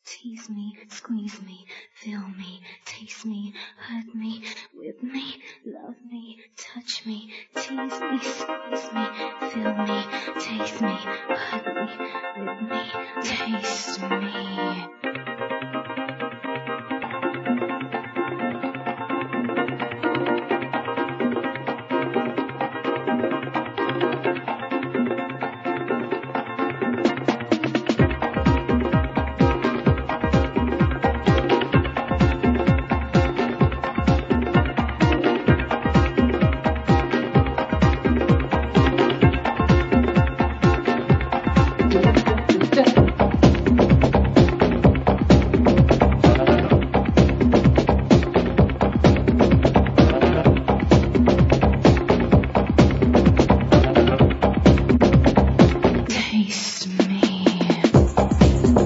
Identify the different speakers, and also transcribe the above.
Speaker 1: Tease me, squeeze me, feel me, taste me, hurt me, whip me, love me, touch me, tease me, squeeze me, feel me, taste me, hurt me, whip me, taste me.